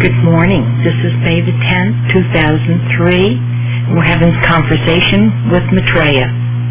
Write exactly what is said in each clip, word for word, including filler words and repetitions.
Good morning. This is May the tenth, two thousand three. We're having a conversation with Maitreya.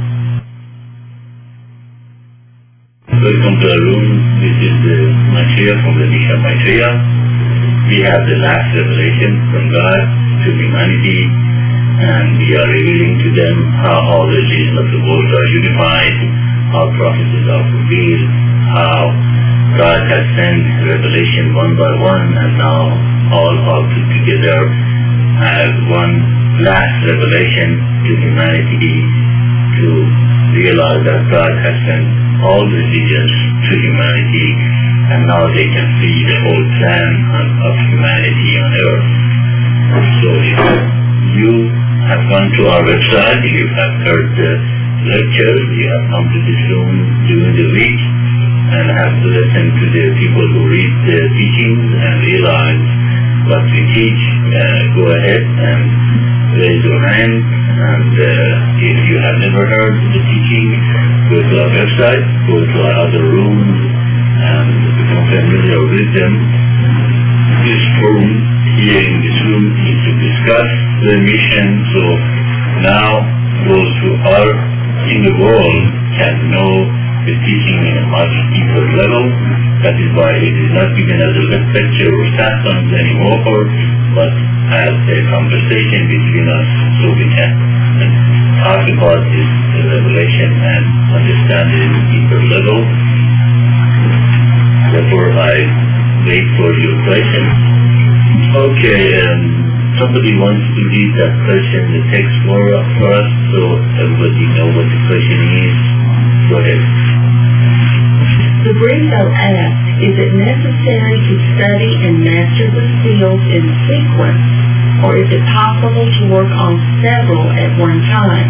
Welcome to our room. This is uh, Maitreya from the Nisha Maitreya. We have the last revelation from God to humanity, and we are revealing to them how all the religions of the world are unified, how prophecies are fulfilled, how God has sent revelation one by one, and now all are put together as one last revelation to humanity to realize that God has sent all religions to humanity, and now they can see the whole plan of, of humanity on earth. So if you have gone to our website, you have heard the lectures, you have come to this room during the week, and have to listen to the people who read the teachings and realize what we teach, uh, go ahead and raise your hand. And uh, if you have never heard the teaching, go to our website, go to our other rooms, and become familiar with them. This room, here in this room, is to discuss the mission. So now those who are in the world can know the teaching in a much deeper level. That is why it is not given as a lecture or sessions anymore, but as a conversation between us, so we can talk about this revelation and understand it in a deeper level. Therefore, I wait for your question. Okay, um, somebody wants to read that question, the text for, for us, so everybody know what the question is. Go ahead. Sabrito asks, is it necessary to study and master the seals in sequence, or is it possible to work on several at one time?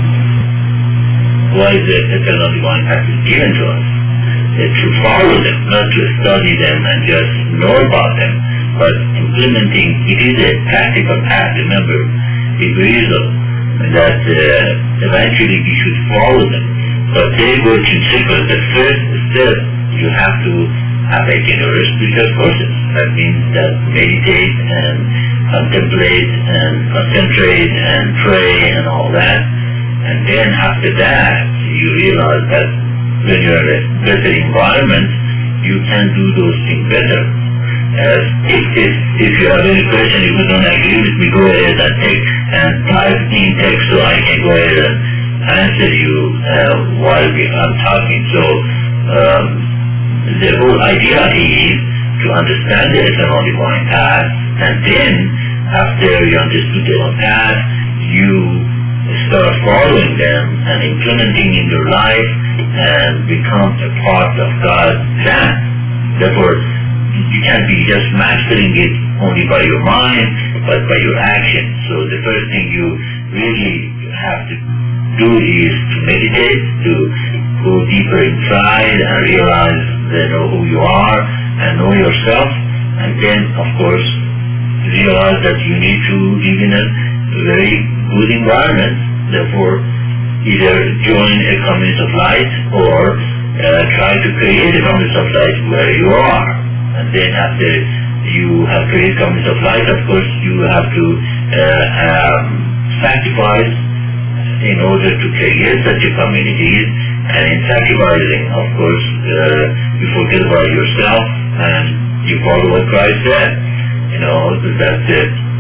Why is it eternal divine path is given to us? It's to follow them, not to study them and just know about them, but implementing. It is a practical path. Remember, it is that uh, eventually we should follow them. But they work in sequence. The first step, you have to have a generous spiritual process. That means that meditate and contemplate and concentrate and pray and all that. And then after that, you realize that when you're in a better environment, you can do those things better. As if, if, if you have any question, if you don't agree with me, go ahead and take and type in text so I can go ahead and answer you uh, while we are talking. So um, the whole idea is to understand the eternal divine path, and then after you understood the divine path, you start following them and implementing in your life and become a part of God's plan. Therefore, you can't be just mastering it only by your mind, but by your action. So the first thing you really have to do is to meditate, to go deeper inside and realize that know who you are and know yourself, and then of course realize that you need to live in a very good environment. Therefore, either join a community of light or uh, try to create a community of light where you are. And then after you have created a community of light, of course you have to uh, um, sacrifice in order to create such a community. And in sacrificing, of course, uh, you forget about yourself and you follow what Christ said. You know, that uh,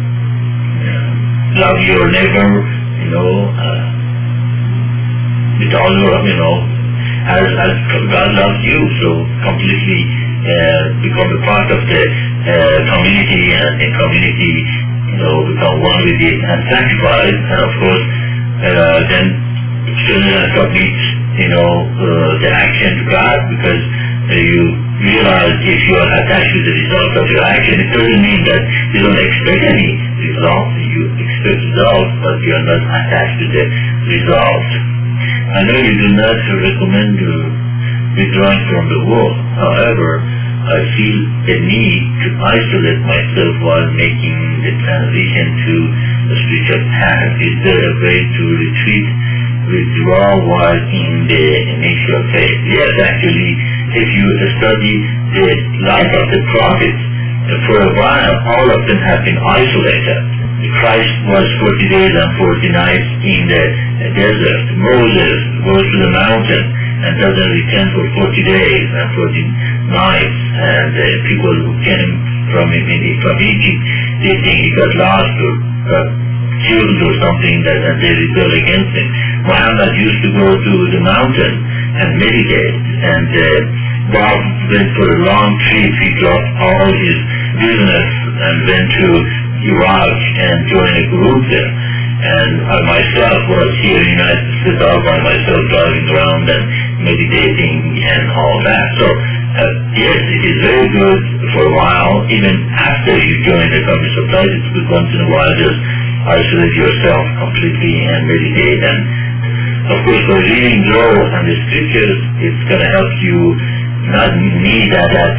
love your neighbor, you know, uh, with all your, you know, as, as God loves you, so completely uh, become a part of the uh, community, and the community, you know, become one with it and sacrifice, and of course, uh, then children and submit, you know, uh, the action to God, because uh, you realize if you are attached to the result of your action, it doesn't mean that you don't expect any result. You expect results, but you are not attached to the result. I know you do not recommend uh, withdrawing from the world. However, I feel a need to isolate myself while making the transition to the spiritual path. Is there a way to retreat, withdraw while in the initial phase? Yes, actually, if you study the life of the prophets, for a while, all of them have been isolated. Christ was forty days and forty nights in the desert. Moses goes to the mountain and doesn't return for forty days and forty nights. And uh, people who came from, from Egypt, they think he got lost or got killed or something, that, and they rebel against him. Muhammad used to go to the mountain and meditate, and uh, Bob went for a long trip. He dropped all his business and went to Iraq and joined a group there. And I myself was here in the United States all by myself, driving around and meditating and all that. So uh, yes, it is very good for a while. Even after you join the Communist Supply, it's good once in a while just isolate yourself completely and meditate. And of course, by reading law and the scriptures, it's going to help you not need that, that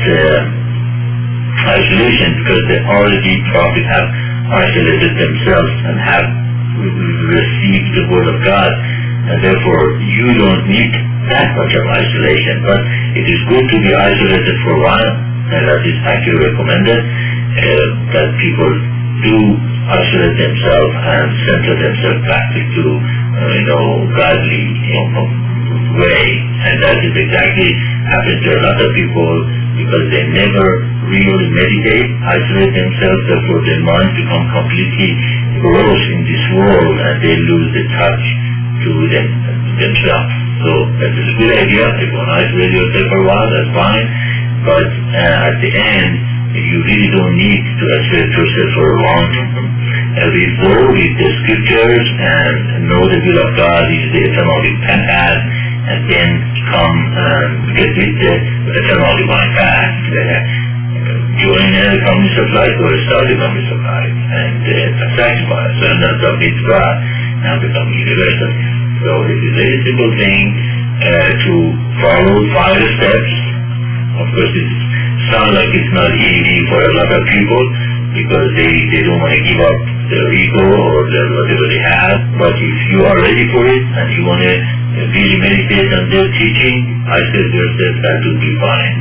uh, isolation, because they already probably have isolated themselves and have received the word of God, and therefore you don't need that much of isolation. But it is good to be isolated for a while, and that is actually recommended, uh, that people do isolate themselves and center themselves back to, uh, you know, godly, you know, way. And that is exactly happens to a lot of people, because they never really meditate, isolate themselves, therefore their mind become completely gross in this world, and they lose the touch to them, themselves. So that is a good idea. If you want to isolate yourself for a while, that's fine. But uh, at the end, you really don't need to isolate yourself for a long time. Uh, we go with the scriptures and know the will of God, is the eternal path, and then come and get with the eternal divine path. Uh, join a communist of life or start a communist of life, and uh, sacrifice and submit to God and become universal. So it is a very simple thing uh, to follow five steps. Of course, it sounds like it's not easy for a lot of people, because they, they don't want to give up their ego or their whatever they have. But if you are ready for it and you want to really meditate on their teaching, I said yourself, that will be fine.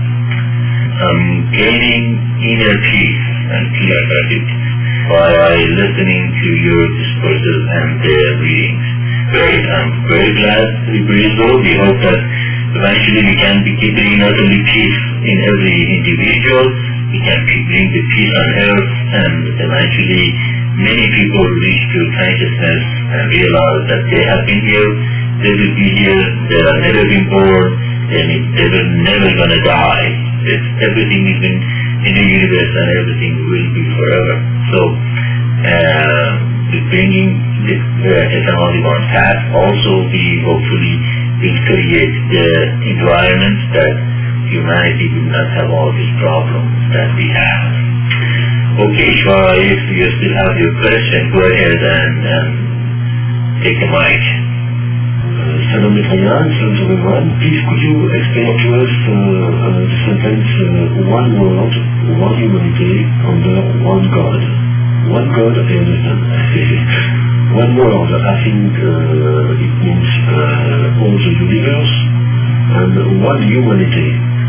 Um, gaining inner peace and peace by listening to your discourses and their readings. Great, I'm very glad we breathe. We hope that eventually we can be keeping not only peace in every individual, we can bring the peace on earth, and eventually many people reach to consciousness and realize that they have been here, they will be here, they have never been born, and they will never gonna die. It's, everything is in, in the universe, and everything will be forever. So, uh, bringing the uh, eternal divine path also we hopefully will create the environment that humanity will not have all these problems that we have. Okay, Shwara, if you still have your question, go ahead and, and take the mic. Salam Metrayan, salam to everyone. Please could you explain to us uh, uh, the sentence uh, one world, one humanity under one God? One God, I understand. One world, I think uh, it means uh, all the universe, and one humanity.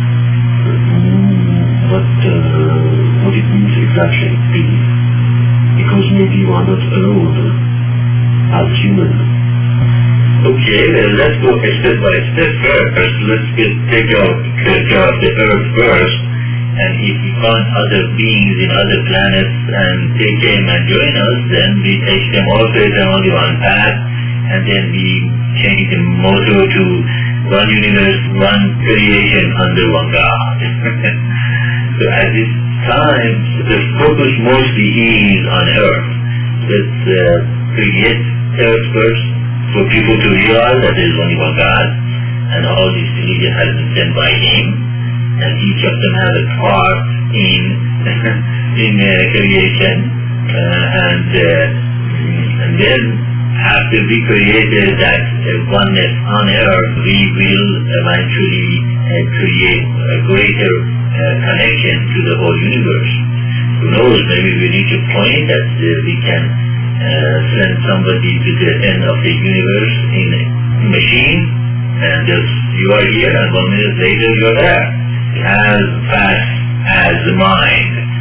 Mm, what, uh, what it means exactly, really? Because maybe you are not alone as human. Okay, well, let's go step by step first. Let's get, take out, take out the earth first. And if we find other beings in other planets and they came and join us, then we take them all to the only one path, and then we change the motto to one universe, one creation under one God. So at this time, the focus mostly is on earth. Let's uh, create earth first for people to realize that there is only one God, and all these religions have been sent by Him, and each of them has a part in in uh, creation, uh, and uh, and then after we created that uh, oneness on earth, we will eventually uh, create a greater uh, connection to the whole universe. Who knows, maybe we reach a point that uh, we can uh, send somebody to the end of the universe in a machine, and just you are here, and one minute later you are there. As fast as the mind.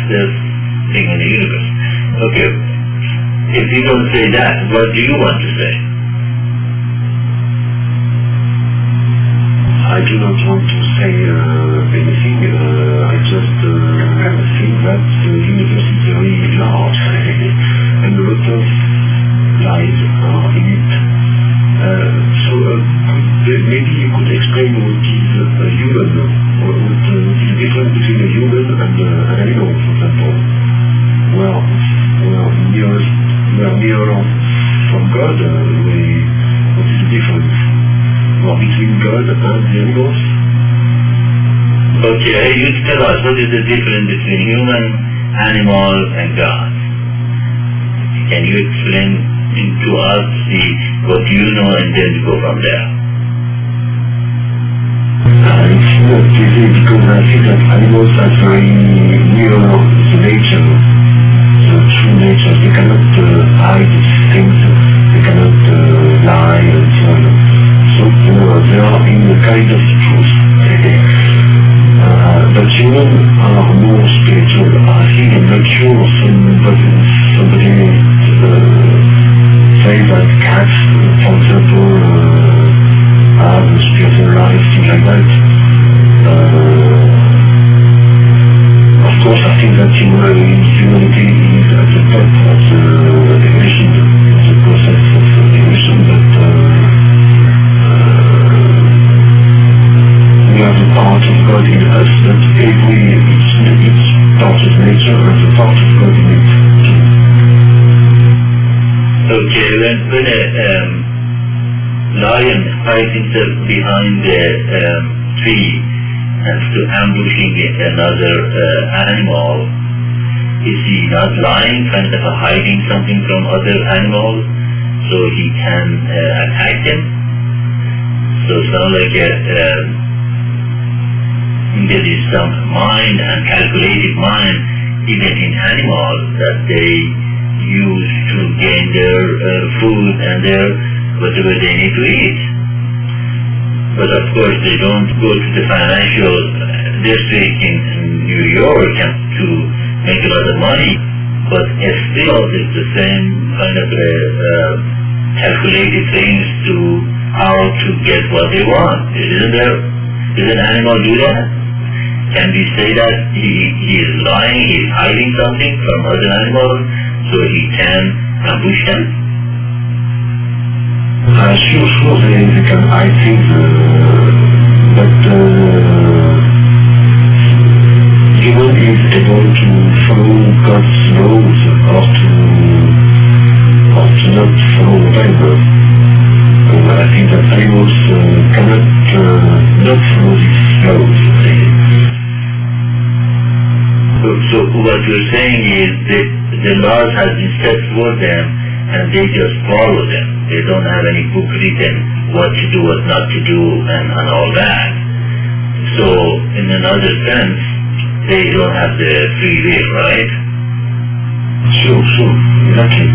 fastest thing in the universe. Okay, if you don't say that, what do you want to say? I do not want to say uh, anything. Uh, I just uh, think that the universe is very large and a lot of lives are in it. Uh, so uh, could, maybe you could explain what is a human, or what, uh, what is the difference between a human and uh, an animal, for example. Well, well, nearest, we are nearer from God. Uh, we, what is the difference? Well, between God and the animals? Okay, you tell us what is the difference between human, animal, and God. Can you explain to us the, what you know, and then we go from there? Uh, it's not easy because I think that animals are very near the nature, the true nature. They cannot uh, hide things, they cannot uh, lie and so on. So uh, they are in a kind of truth. uh, but humans are more spiritual. I think I'm not sure somebody, somebody uh, say that cats, for example, uh, have a spiritual life, things like that. Uh, of course, I think that humanity is at the top of the evolution, the process of evolution, but uh, we have the part of God in us, but every each, each part of nature has a part of God in it. Okay, when, when a um, lion hides himself behind a um, tree and to ambushing another uh, animal, is he not lying, kind of hiding something from other animals so he can uh, attack them? So it's not like a, um, there is some mind and calculated mind even in animals that they use to gain their uh, food and their whatever they need to eat. But of course they don't go to the financial district in New York and to make a lot of money, but still it's the same kind of uh, uh, calculated things to how to get what they want. Isn't there? Does an animal do that? Can we say that he, he is lying, he is hiding something from other animals so he can ambush them? Uh, sure, sure, they, they can hide things, uh, but uh, human is able to follow God's laws or to, or to not follow them. Uh, I think that animals uh, cannot uh, not follow these laws. So, so what you're saying is that the laws have been set for them and they just follow them. They don't have any book written what to do, what not to do, and, and all that. So, in another sense, they don't have the free will, right? Sure, sure, exactly.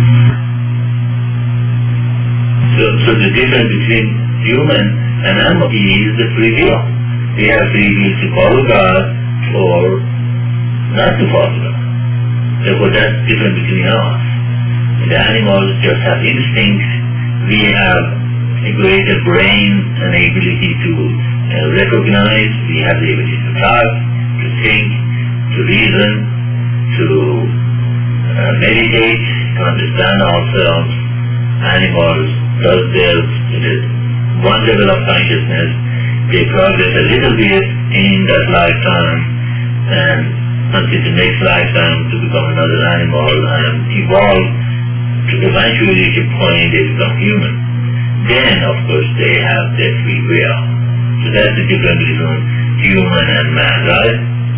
So, so the difference between human and animal is the free will. They have free will to follow God or not to follow God. Therefore, that's different between us. The animals just have instinct. We have a greater brain and ability to uh, recognize. We have the ability to talk, to think, to reason, to uh, meditate, to understand ourselves. Animals, thus there's one level of consciousness. They progress a little bit in that lifetime and until the next lifetime to become another animal and evolve to eventually reach a point they become human. Then, of course, they have their free will. So that's the difference between human and man, right?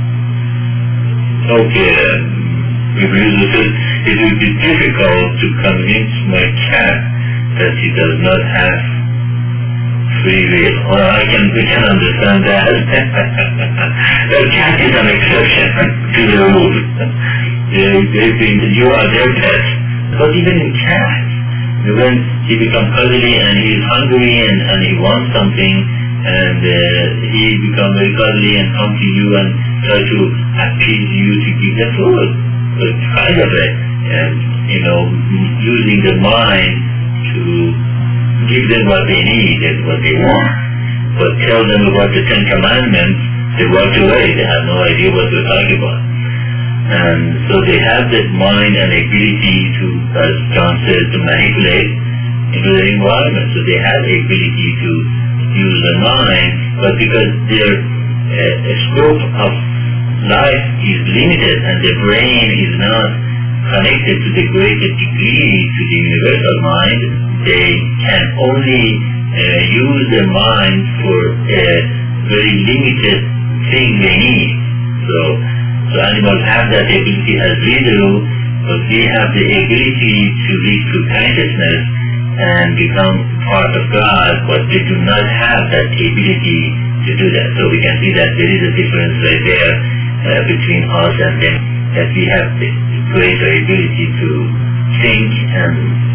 Okay, if you said it would be difficult to convince my cat that he does not have free will. Well, I can, we can understand that. The cat is an exception to the rule. They, they think you are their pet. But even in cats, when he becomes cuddly and he is hungry and, and he wants something, and uh, he becomes very cuddly and come to you and try to appease you to give them food. But kind of it, and you know, using the mind to give them what they need and what they want. But tell them about the Ten Commandments, they walk away. They have no idea what we're talking about. And so they have that mind and ability to, as John says, to manipulate into their environment. So they have the ability to use the mind, but because their uh, scope of life is limited and the brain is not connected to the greater degree to the universal mind, they can only uh, use their mind for a very limited thing they need. So, so animals have that ability as we do, but we have the ability to reach through consciousness and become part of God, but they do not have that ability to do that. So we can see that there is a difference right there uh, between us and them, that we have the greater ability to think and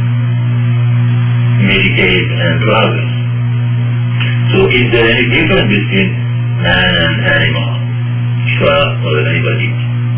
meditate and progress. So is there any difference between man and animal? Ishwara or anybody?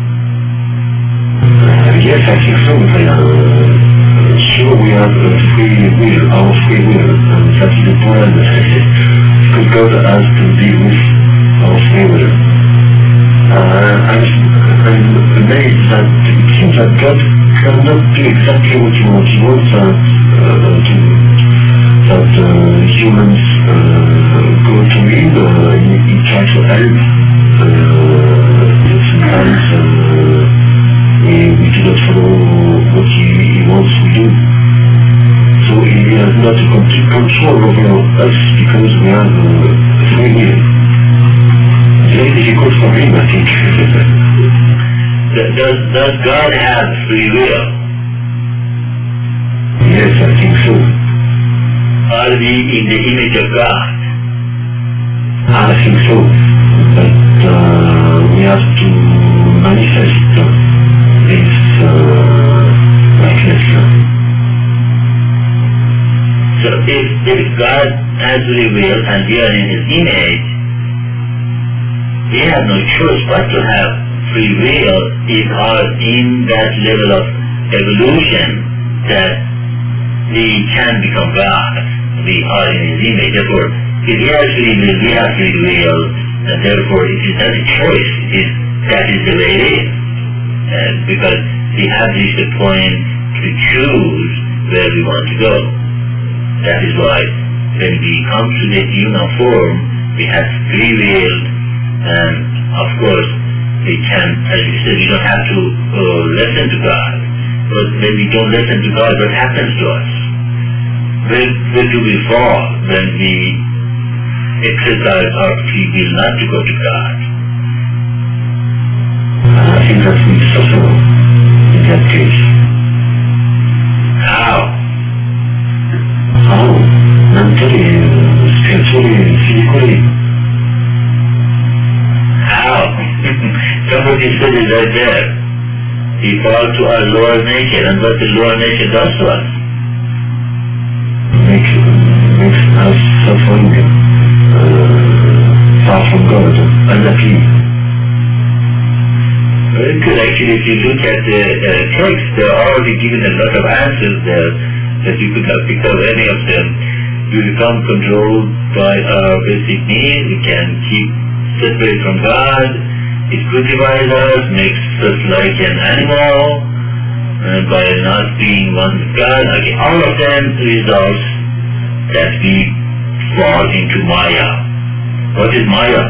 Uh, yes, I think so. But, uh, sure, we have a free will, our free will, and that is the point. Because God has to deal with our free will. Uh, I'm, I'm amazed that it seems that God cannot do exactly what He wants. He wants that, uh, to, that uh, humans uh, go to Him. Uh, he, he tries to help. Uh, sometimes uh, we, we do not follow what He, he wants we do. So He has not a complete control over us because we have uh, free will. Very difficult for him, I think. does, does God have free will? Yes, I think so. Are we in the image of God? I think so. But uh, we have to manifest this uh, likeness. So if, if God has free will and we are in His image, we have no choice but to have free will if we are in that level of evolution that we can become God. We are in His image. Therefore, if He has free will, we have free will, and therefore it is not a choice. It is, that is the way it is. And because we have reached a point to choose where we want to go. That is why when we come to the human form, we have free will. And of course, we can, as you said, we don't have to uh, listen to God. But when we don't listen to God, what happens to us? Where, where do we fall when we exercise our free will not to go to God? I think that we suffer in that case. How? How? Mentally, spiritually, physically. How? Somebody said it right there. We fall to our lower nature, and what the lower nature does to us. Makes, makes us suffering, uh, far from God, unhappy. Very good. Actually, if you look at the uh, text, they're already given a lot of answers there that you could not pick up any of them. We become controlled by our basic needs. We can keep separate from God. It crucifies us, makes us like an animal, and by not being one with God. Okay, all of them results that we fall into Maya. What is Maya?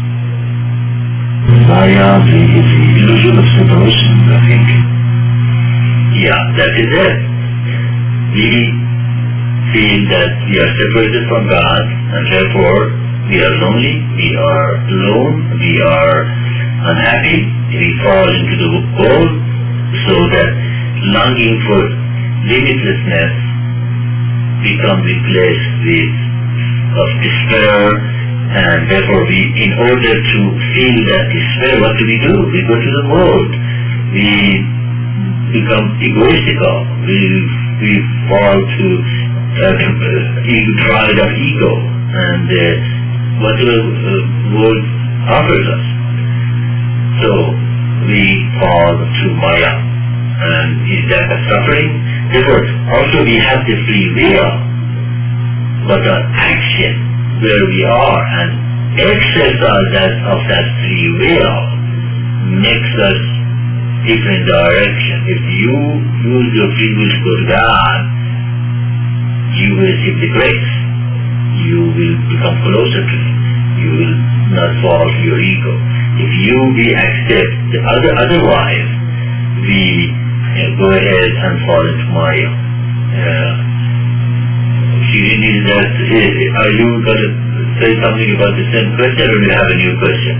Maya, the, the illusion of separation, I think. Yeah, that is it. We feel that we are separated from God, and therefore we are lonely, we are alone, we are unhappy, we fall into the world, so that longing for limitlessness becomes replaced with of despair, and therefore we, in order to feel that despair, what do we do? We go to the world. We become egoistical. We, we fall to uh, ego, pride of ego, and uh, whatever the world offers us. also we fall to Maya. And is that a suffering? Therefore, also we have the free will, but our action where we are and exercise that of that free will makes us different direction. If you use your free will to go to God, you will receive the grace. You will become closer to Him. You will not fall to your ego. If you be accept the other otherwise, we uh, go ahead and fall into Maya. Uh, Shirin, is that, uh, are you going to say something about the same question, or do you have a new question?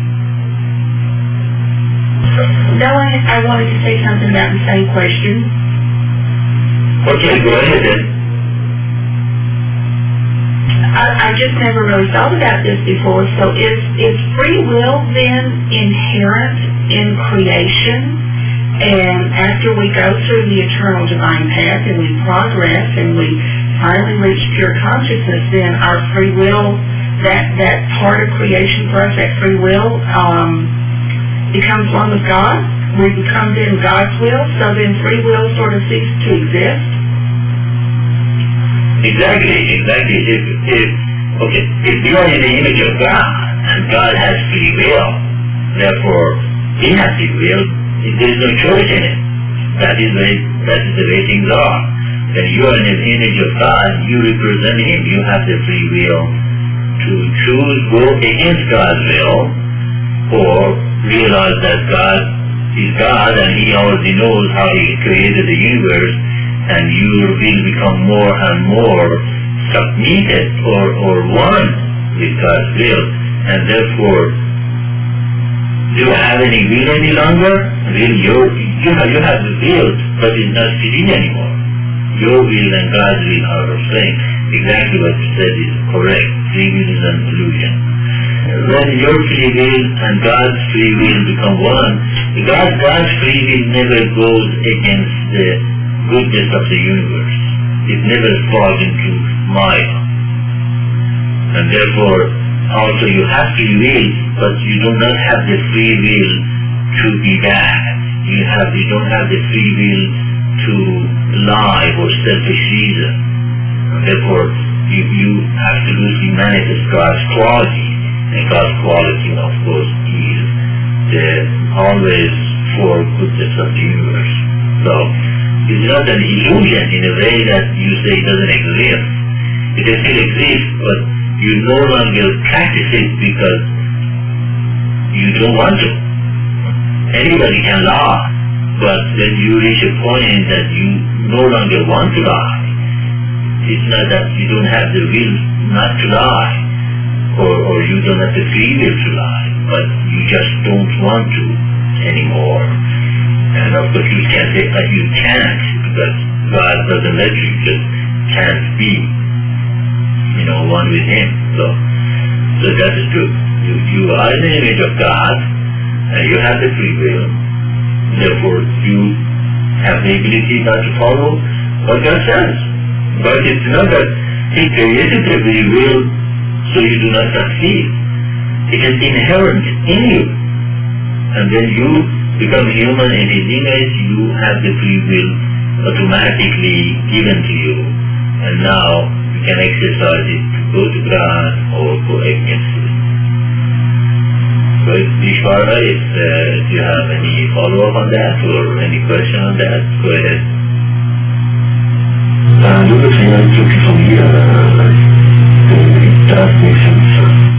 No, I, I wanted to say something about the same question. Okay, go ahead then. I, I just never really thought about this before. So is, is free will then inherent in creation? And after we go through the eternal divine path and we progress and we finally reach pure consciousness, then our free will, that, that part of creation for us, that free will, um, becomes one with God? We become then God's will, so then free will sort of ceases to exist? Exactly, exactly. If, if, okay, if you are in the image of God, and God has free will, therefore, He has free will, there is no choice in it. That is the way, that is the way things are. When you are in the image of God, you represent Him. You have the free will to choose, go against God's will, or realize that God is God and He already knows how He created the universe, and you will become more and more submitted or, or one with God's will, and therefore do you have any will any longer? Will your, you have, you have the will, but it's not fitting anymore. Your will and God's will are the same. Exactly what you said is correct. Free will is an illusion. When your free will and God's free will become one, God, God's free will never goes against the goodness of the universe. It never falls into Maya. And therefore, also you have free will, but you do not have the free will to be bad. You have, you don't have the free will to lie for selfish reason. And therefore, you, you absolutely manifest God's quality. And God's quality, of course, is the always for goodness of the universe. So, it's not an illusion in a way that you say it doesn't exist. It still exists, but you no longer practice it because you don't want to. Anybody can lie, but when you reach a point that you no longer want to lie, it's not that you don't have the will not to lie, or, or you don't have the free will to lie, but you just don't want to anymore. And of course you can't say that you can't, because God doesn't let you, just can't be, you know, one with Him. So, so that is true. You, you are in the image of God, and you have the free will. Therefore, you have the ability not to follow what God says. But it's not that He created the free will so you do not succeed. It is inherent in you. And when you become human in His image, you have the free will automatically given to you. And now you can exercise it to go to God or go against it. So, Vishwara, if uh, you have any follow-up on that or any question on that, go ahead. Uh, no, but I took it from here. Uh, it does make sense.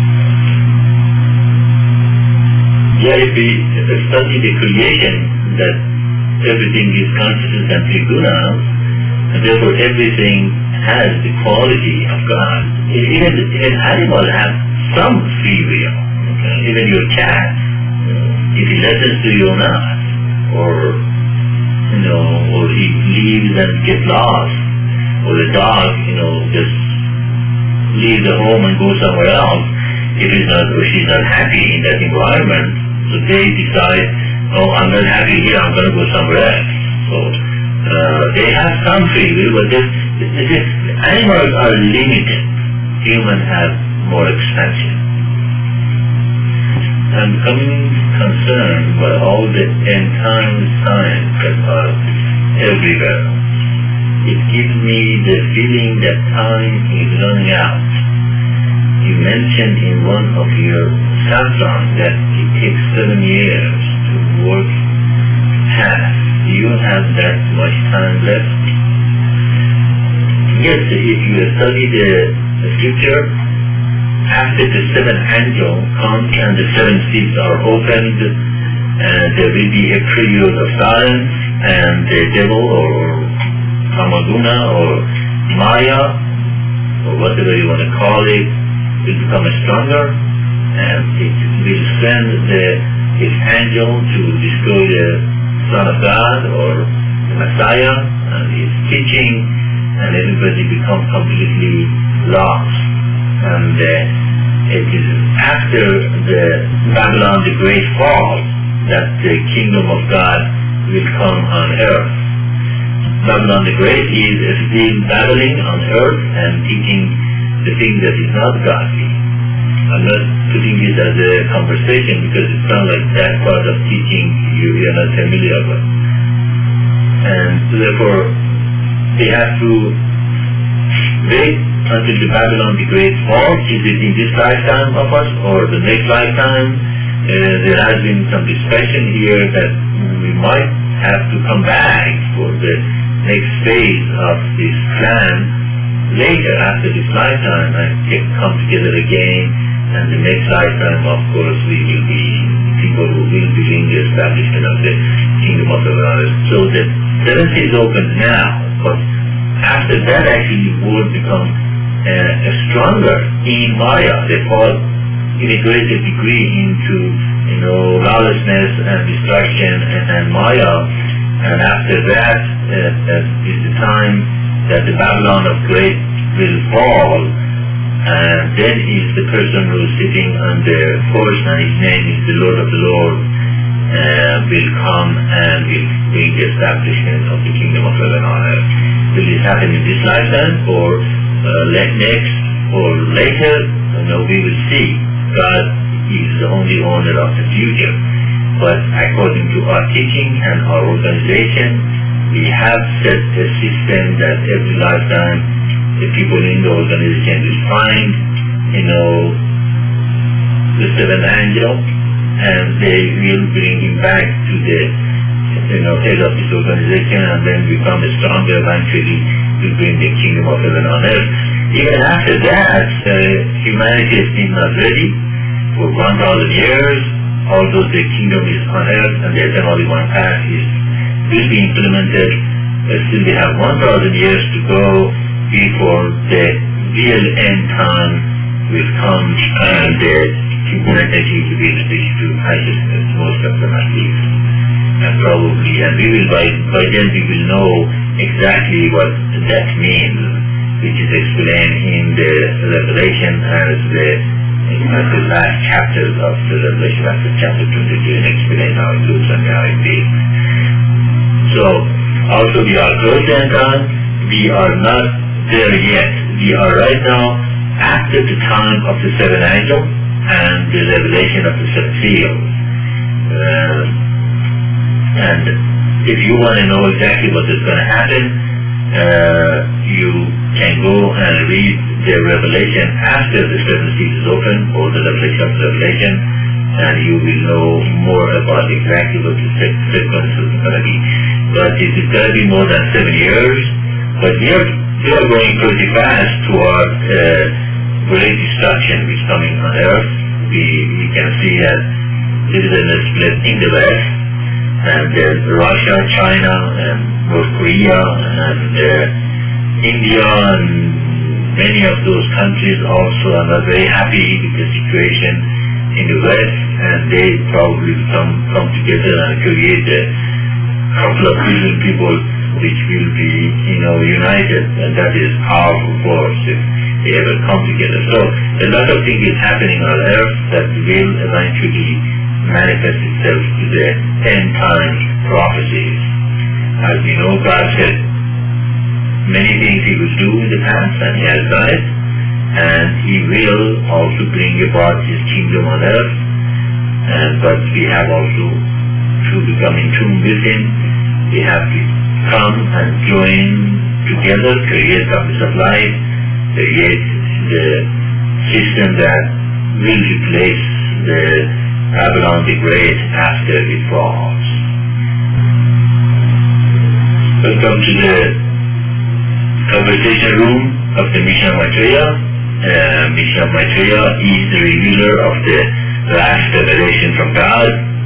Yeah, if we study the creation, that everything is consciousness and triguna, and therefore everything has the quality of God. Even, even animals have some free will. Okay? Even your cat, if he listens to you or not, or, you know, or he leaves and gets lost, or the dog, you know, just leaves the home and goes somewhere else, if he's not, or she's not happy in that environment, so they decide, oh, I'm not happy here, I'm going to go somewhere else. So uh, they have some free will, but this, this is, animals are limited. Humans have more expansion. I'm becoming concerned by all the end time signs that are everywhere. It gives me the feeling that time is running out. You mentioned in one of your satsang that it takes seven years to work half. Do you have that much time left? Yes, if you study the, the scripture, after the seven angels come and the seven seals are opened, and there will be a period of silence, and the devil or Kamaguna or Maya, or whatever you want to call it, will become stronger, and it will send the, its angel to destroy the Son of God or the Messiah, and his teaching, and everybody becomes completely lost. And uh, it is after the Babylon the Great fall that the kingdom of God will come on earth. Babylon the Great is still battling on earth and teaching the thing that is not godly. I'm not putting it as a conversation because it sounds like that part of teaching you are not familiar with. And therefore, they have to wait until the Babylon the Great falls. Is it in this lifetime of us or the next lifetime? Uh, there has been some discussion here that we might have to come back for the next phase of this plan later after this lifetime and get, come together again, and the next lifetime of course we will be people who will be in the establishment of the kingdom of the world. So the seventh is open now, but after that actually the world becomes uh, stronger in Maya. They fall in a greater degree into you know lawlessness and destruction and, and Maya, and after that uh, that is the time that the Babylon of Great will fall, and then is the person who is sitting on the horse and his name is the Lord of the Lord, uh, will come and will bring the establishment of the kingdom of heaven on earth. Will this happen in this lifetime or uh, next or later? No, we will see. God is the only owner of the future. But according to our teaching and our organization, we have set a system that every lifetime the people in the organization will find, you know, the seventh angel, and they will bring him back to the, you know, head of this organization, and then become stronger. Eventually, will bring the kingdom of heaven on earth. Even after that, uh, humanity is still not ready for one thousand years. Although the kingdom is on earth and there's only one path is will be implemented, but still we have one thousand years to go before the real end time will come, and the humanity will be reached to consciousness, most of them at least. And probably, and we will by, by then we will know exactly what that means, which is explained in the Revelation as the as the last chapters of the Revelation, after chapter twenty-two, and explain how it looks and how it feels. So, also we are close to end time, we are not there yet. We are right now after the time of the seven angels and the revelation of the seven seals. Uh, and if you want to know exactly what is going to happen, uh, you can go and read the revelation after the seven seals is open, or the revelation of the revelation, and you will know more about exactly what the sequence is going to be. But it is going to be more than seven years, but we are, we are going pretty fast toward uh, great destruction which is coming on earth. We, we can see that there is a split in the West, and there's Russia, China, and North Korea, and uh, India, and many of those countries also are not very happy with the situation in the West, and they probably come, come together and create a couple of billion people which will be, you know, united, and that is powerful force if they ever come together. So a lot of things is happening on earth that will eventually manifest itself to the end time prophecies. As we know, God said many things He will do in the past, and He has done it, and He will also bring about His kingdom on earth. and but we have also to become in tune with Him. We have to come and join together, create purpose of life, create the system that will replace the Babylon the Great after it falls. Welcome to the conversation room of the Mission of Maitreya. Uh, Mission of Maitreya is the revealer of the last revelation from God,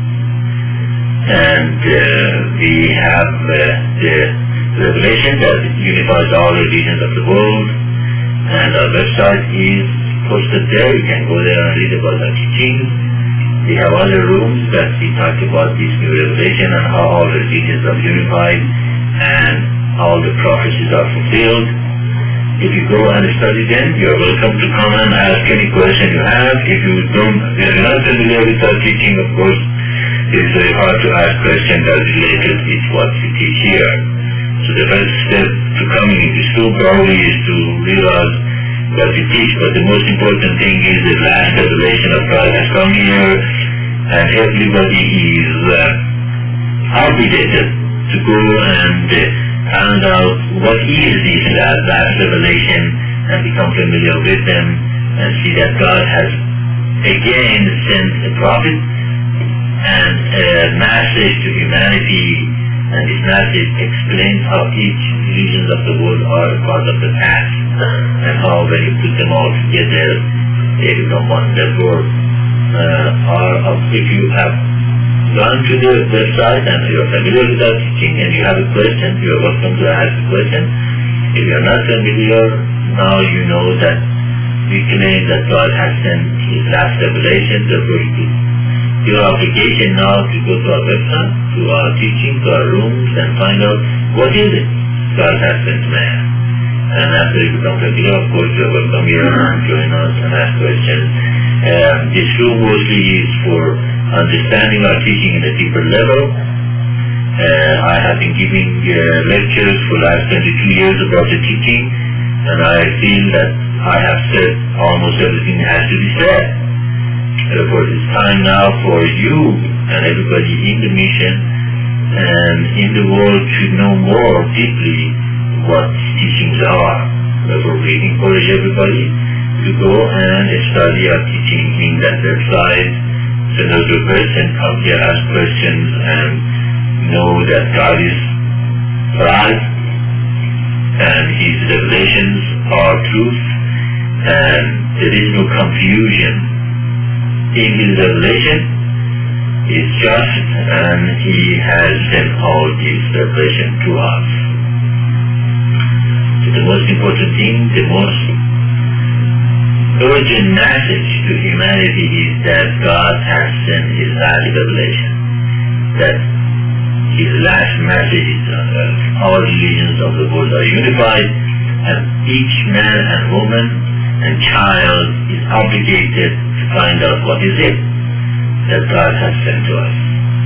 and uh, we have uh, the revelation that unifies all religions of the world, and our website is posted there. You can go there and read about our teaching. We have other rooms that we talk about this new revelation and how all religions are unified and all the prophecies are fulfilled. If you go and study them, you are welcome to come and ask any question you have. If you don't, if you're not familiar with our teaching, of course, it's very hard to ask questions that are related with what we teach here. So the first step to coming into school probably is to realize what we teach, but the most important thing is the last revelation of God has come here, and everybody is uh, obligated to go and uh, find out what is this last, last revelation and become familiar with them and see that God has again sent a prophet and a message to humanity, and this message explains how each region of the world are a part of the past and how when you put them all together they become one. Therefore, uh, our, if you have gone to the website and you are familiar with our teaching and you have a question, you are welcome to ask a question. If you are not familiar, now you know that we claim that God has sent His last revelation. Therefore, it is your obligation now to go to our website, to our teaching, to our rooms, and find out what is it God has sent man. And after you become familiar, of course, you are welcome here and join us and ask questions. Um, this room mostly is for understanding our teaching in a deeper level. Uh, I have been giving uh, lectures for the last twenty-two years about the teaching, and I feel that I have said almost everything that has to be said. Therefore, it's time now for you and everybody in the mission and in the world to know more deeply what teachings are. Therefore, we encourage everybody to go and study our teaching in that website. Send us a question, come here, ask questions, and know that God is right and His revelations are truth, and there is no confusion in His revelation. He is just, and He has sent all His revelation to us. So the most important thing, the most urgent message to humanity is that God has sent His last revelation, that His last message is uh, all religions of the world are unified, and each man and woman and child is obligated to find out what is it that God has sent to us.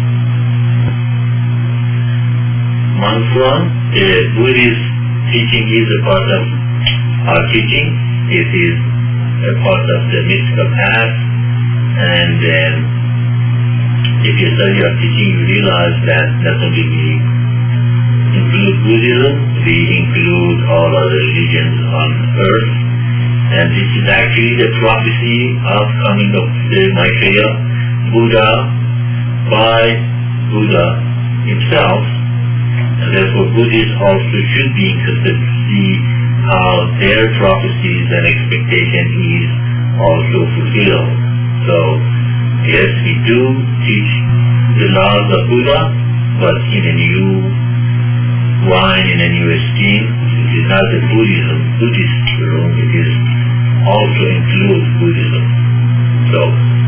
Month one, the Buddhist teaching is a part of our teaching. It is a part of the mystical path, and um, if you study our teaching, you realize that not only we include Buddhism, we include all other religions on earth, and this is actually the prophecy of coming of the Maitreya Buddha by Buddha himself, and therefore Buddhists also should be interested to see how their prophecies and expectation is also fulfilled. So, yes, we do teach the laws of Buddha, but in a new wine, in a new esteem. It is not the Buddhism, Buddhist room, it is also includes Buddhism. So,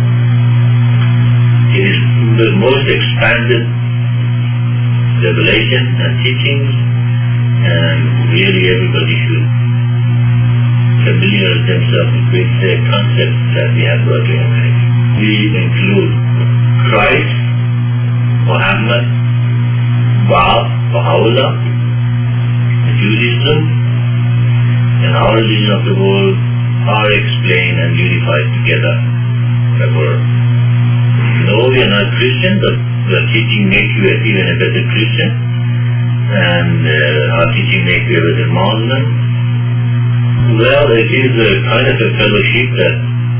it is the most expanded revelation and teachings, and really everybody should familiar themselves with the concepts that we have brought to humanity. We include Christ, Muhammad, Bab, Baha'u'llah, Judaism, and all religions of the world are explained and unified together. Therefore, no, we are not Christian, but the teaching makes you even a better Christian, and uh, our teaching makes you a better Muslim. Well, it is a kind of a fellowship that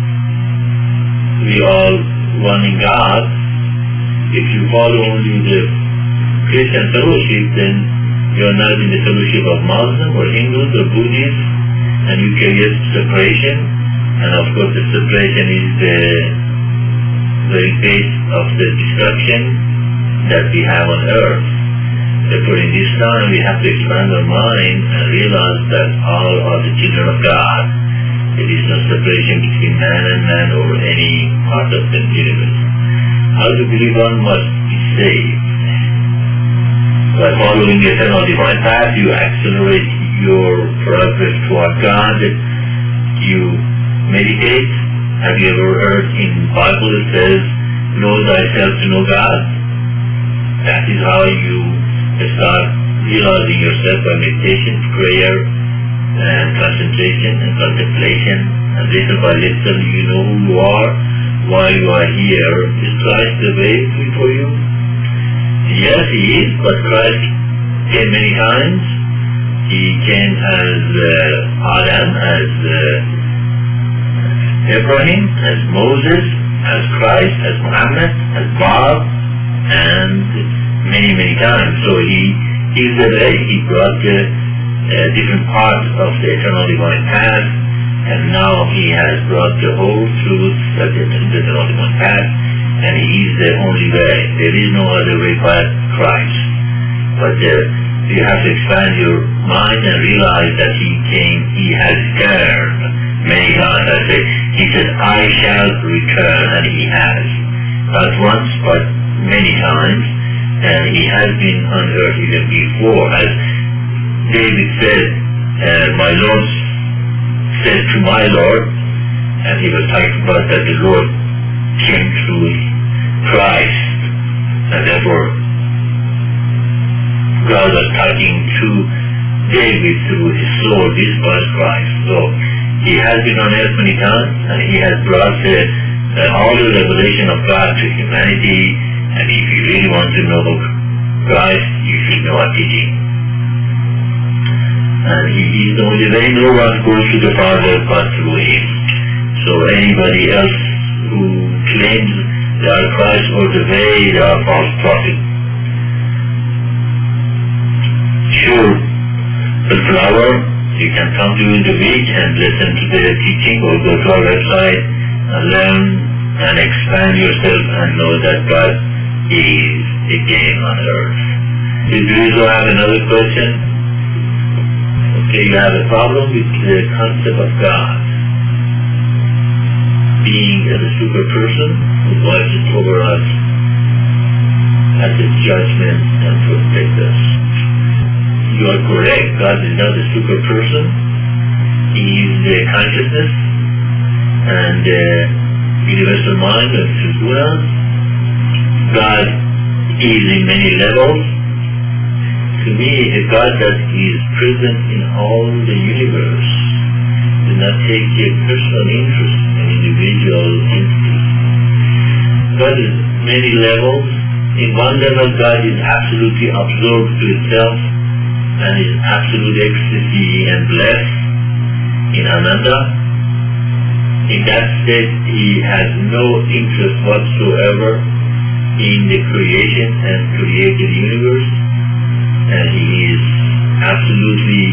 we all one in God. If you follow only the Christian fellowship, then you are not in the fellowship of Muslims or Hindus or Buddhists, and you create separation. And of course, the separation is the very base of the destruction that we have on earth. Therefore, in this time, we have to expand our mind and realize that all are the children of God. There is no separation between man and man or any part of the universe. How to believe one must be saved? By following the eternal divine path, you accelerate your progress toward God. You meditate. Have you ever heard in the Bible it says, know thyself to know God? That is how you start realizing yourself by meditation, prayer, and concentration and contemplation. And little by little you know who you are, why you are here. Is Christ the way for you? Yes, He is, but Christ came many times. He came as uh, Adam, as uh, Abraham, as Moses, as Christ, as Muhammad, as Bob, and many, many times. So He is the way. He brought the uh, different parts of the eternal divine path, and now He has brought the whole truth of the eternal divine path, and He is the only way. There is no other way but Christ. But uh, you have to expand your mind and realize that He came, He has returned many times. I say, He said, I shall return, and He has. Not once, but many times, and He has been on earth even before. As David said, uh, my Lord said to my Lord, and he was talking about that the Lord came through Christ, and therefore God was talking to David through his sword. This was Christ. So He has been on earth many times, and He has brought uh, uh, all the revelation of God to humanity. And if you really want to know Christ, you should know our teaching. And He is the only way. No one goes to the Father but through Him. So anybody else who claims they are Christ or the way, they are false prophets. Sure, the flower, you can come to the week and listen to the teaching, or go to our website and learn and expand yourself and know that God is again on earth. Did you also have another question? Okay, you have a problem with the concept of God being as a super person who watches over us as a judgment and protect us. You are correct. God is not a super person. He is the consciousness and the universal mind of Tribunal. God is in many levels. To me, a God that is present in all the universe does not take a personal interest in individual entities. God is many levels. In one level, God is absolutely absorbed to itself and is absolute ecstasy and bliss. In another, in that state, He has no interest whatsoever in the creation and created universe, and He is absolutely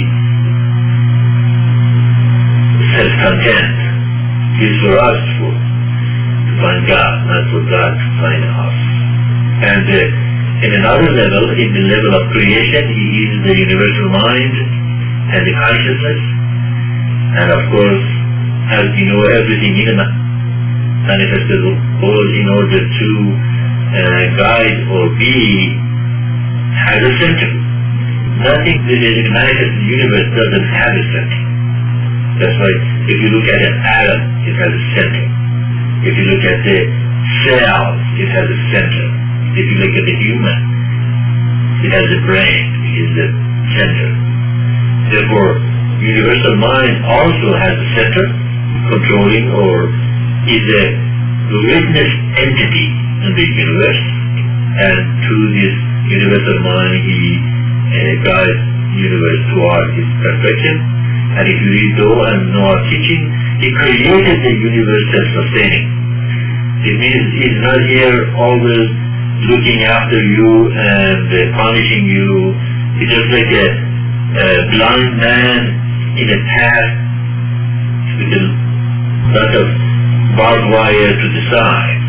self-content. It is for us for, to find God, not for God to find us. And uh, in another level, in the level of creation, He is the universal mind and the consciousness, and of course, as we know, everything in the manifested world in order to uh, guide or be has a center. Nothing that is in the manifested universe doesn't have a center. That's why if you look at an atom, it has a center. If you look at the cells, it has a center. If you look at the human, it has a brain, it is the center. Therefore, universal mind also has a center, controlling or is a the witness entity in the universe, and through this universal mind, he uh, guides the universe toward his perfection. And if you read Though and Noah teaching, he created the universe self-sustaining. It means he's not here always looking after you and uh, punishing you. He's just like a, a blind man in a path with a lot of barbed wire to the side.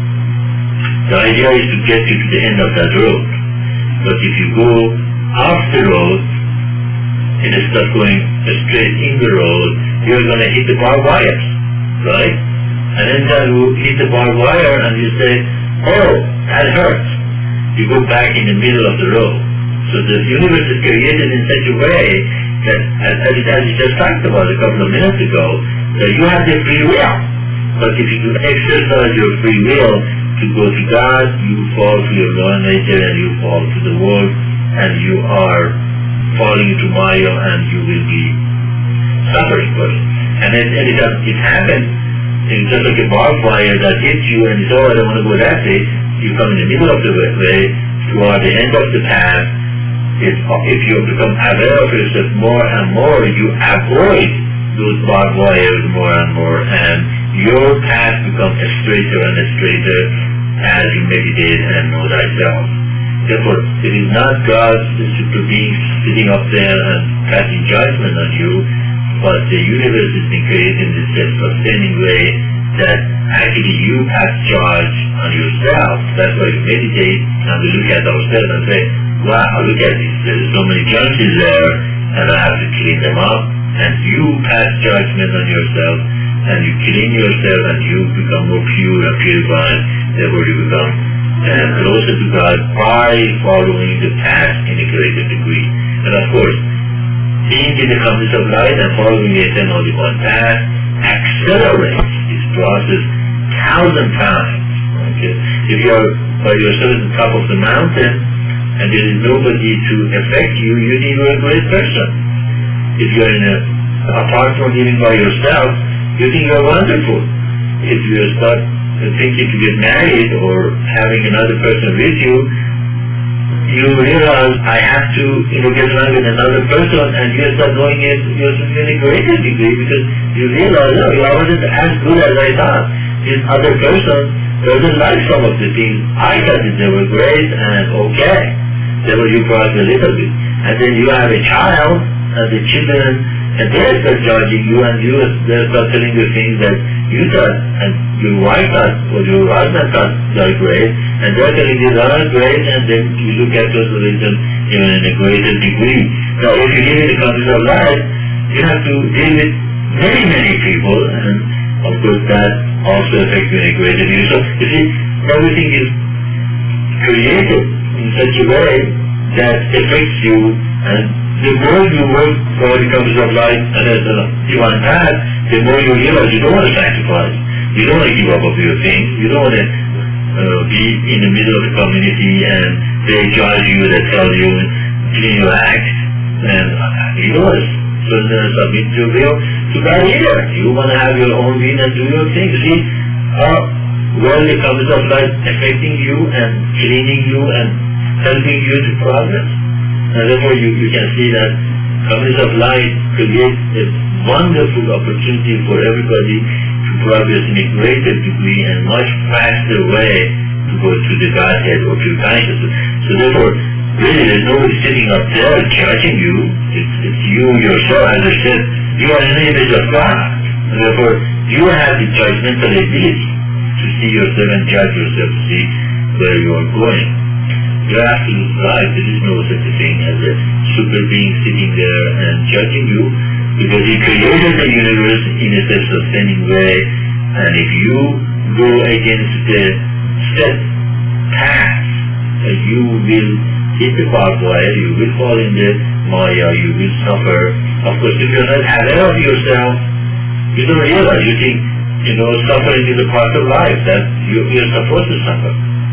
The idea is to get you to the end of that road. But if you go off the road, instead of going straight in the road, you're going to hit the barbed wires, right? And then you hit the barbed wire and you say, oh, that hurts. You go back in the middle of the road. So the universe is created in such a way that, as, as you just talked about a couple of minutes ago, that you have the free will. But if you exercise your free will to go to God, you fall to your lower nature and you fall to the world, and you are falling into Maya, and you will be suffering for it. And it, and it, it happens, it's just like a barbed wire that hits you and you say, oh, I don't want to go that way. You come in the middle of the way, toward the end of the path. If, if you become aware of yourself more and more, you avoid those barbed wires more and more, and your path becomes straighter and straighter as you meditate and know thyself. Therefore, it is not God's super being sitting up there and passing judgment on you, but the universe has been created in this self-sustaining way that actually you pass charge on yourself. That's why you meditate and we look at ourselves and say, wow, look at this, there's so many junkies there and I have to clean them up. And you pass judgment on yourself and you clean yourself and you become more pure and purified. Therefore you become uh, closer to God by following the path in a greater degree. And of course, being in the compass of light and following the eternal one path accelerates this process thousand times. Okay? If you are by yourself at the top of the mountain and there is nobody to affect you, you think you are a great person. If you are in an apartment living by yourself, you think you are wonderful. If you start thinking to get married or having another person with you, you realize I have to, you know, get along with another person, and you start knowing it yourself in a greater degree because you realize, oh, I wasn't as good as I thought. This other person doesn't like some of the things I thought that they were great and okay. Therefore you progress a little bit. And then you have a child, and the children, and they start judging you, and you they start telling you things that you thought, and your wife thought, or your husband thought they're great, and they're telling you they're great, and then you look at those religions even in a greater degree. Now, if you live in the country of life, you have to deal with many, many people, and of course that also affects you in a greater degree. So, you see, everything is created in such a way that affects you, and the more you work for the compass of light and as a divine path, the more you realize you don't want to sacrifice. You don't want to give up of your things. You don't want to uh, be in the middle of the community and they judge you, they tell you, clean your act, and uh, you don't want to submit your will to God either. You want to have your own will and do your thing. See how well the compass of light affecting you and cleaning you and helping you to progress. And therefore you, you can see that compass of light creates a wonderful opportunity for everybody to progress in a greater degree and much faster way to go to the Godhead or to consciousness. So therefore, really there's nobody sitting up there judging you. It's, it's you yourself. As I said, you are an image of God. And therefore, you have the judgmental ability to see yourself and judge yourself, to see where you are going. You're absolutely right. There is no such a thing as a super being sitting there and judging you, because he created the universe in a self-sustaining way, and if you go against the set path, uh, you will hit the barbed wire, you will fall in the Maya, you will suffer. Of course, if you're not aware of yourself, you don't realize. You think, you know, suffering is a part of life, that you, you're supposed to suffer.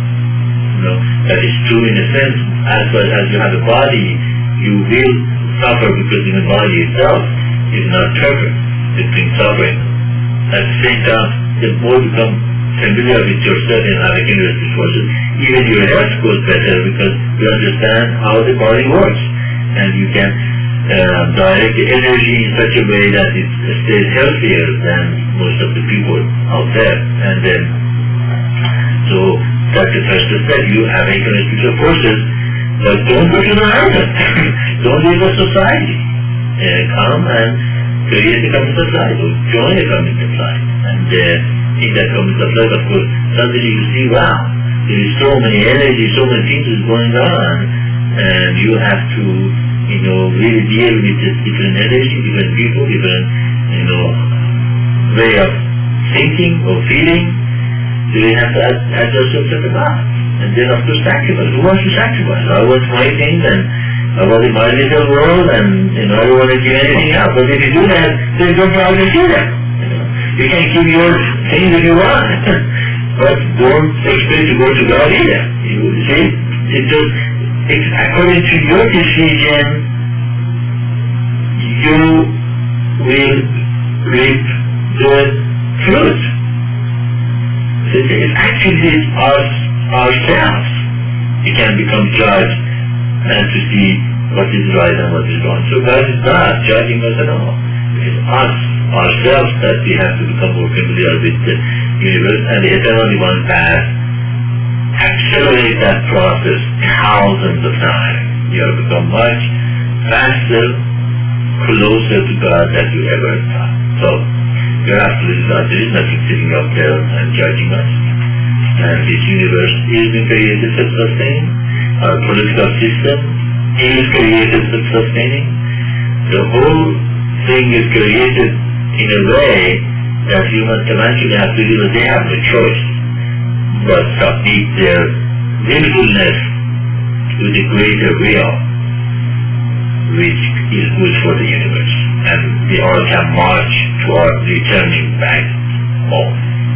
You know, that is true in a sense. As well as you have a body, you will suffer because in the body itself is not perfect. It brings suffering. At the same time, the more you become familiar with yourself and having universal forces, even your health goes better because you understand how the body works. And you can uh, direct the energy in such a way that it stays healthier than most of the people out there. And then, so that's the first step. You have economic spiritual forces, but don't go to the mountain. Don't leave the society. Uh, come and create a communist of life, or join a communist of life. And uh, in that communist of life, of course, suddenly you see, wow, there is so many energy, so many things is going on, and you have to, you know, really deal with this different energy, different people, different, you know, way of thinking or feeling. So you have to ad- adjust yourself to that. And then, of course, sacrifice. Who wants to sacrifice? I want my things, and I want in my little world, and, you know, I don't want to give anything up. But if you do that, then you don't probably see them. You know, you can keep your things if you want, but don't expect to go to God either. You see, it just, it's according to your decision, you will reap the fruit. It actually is us, ourselves. You can become judge and to see what is right and what is wrong. So God is not judging us at all. It is us, ourselves, that we have to become more familiar with the universe, and the eternal divine path accelerate that process thousands of times. You have become much faster, closer to God than you ever thought. So you're absolutely right. There is nothing sitting up there and judging us. And this universe is being created self-sustaining. Our political system is created self-sustaining. The whole thing is created in a way that humans eventually have to realize they have no choice but submit their willfulness to the greater will, which is good for the universe. And we all can march toward returning back home.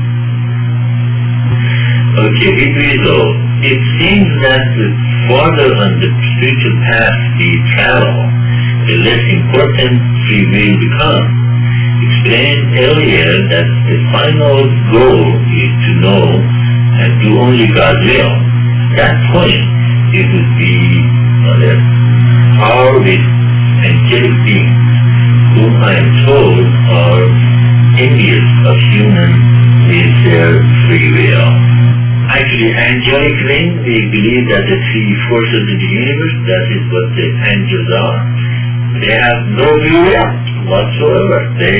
Okay, with result, it seems that the farther on the spiritual path we travel, the less important free will becomes. Explained earlier that the final goal is to know and do only God's will. At that point, it would be on a par with angelic beings, whom I am told are envious of humans with their free will. Actually, angelically, we believe that the three forces in the universe, that is what the angels are. They have no free will whatsoever. They